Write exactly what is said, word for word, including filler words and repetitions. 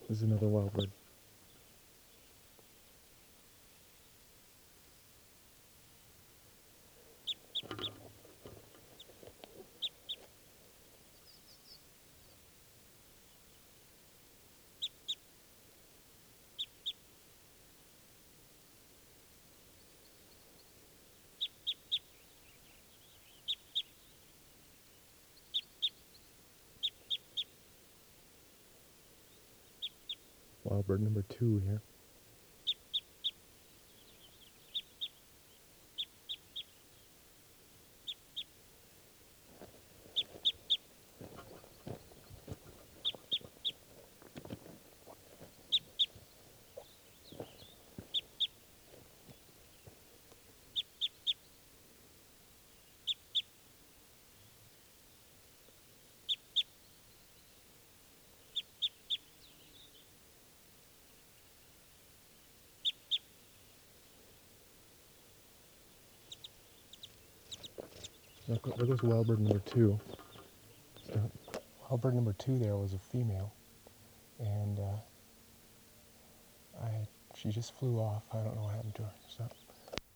This is another wild bird. Wild bird number two here. There goes wild bird number two. So, wild bird number two there was a female, and uh, I she just flew off. I don't know what happened to her. So.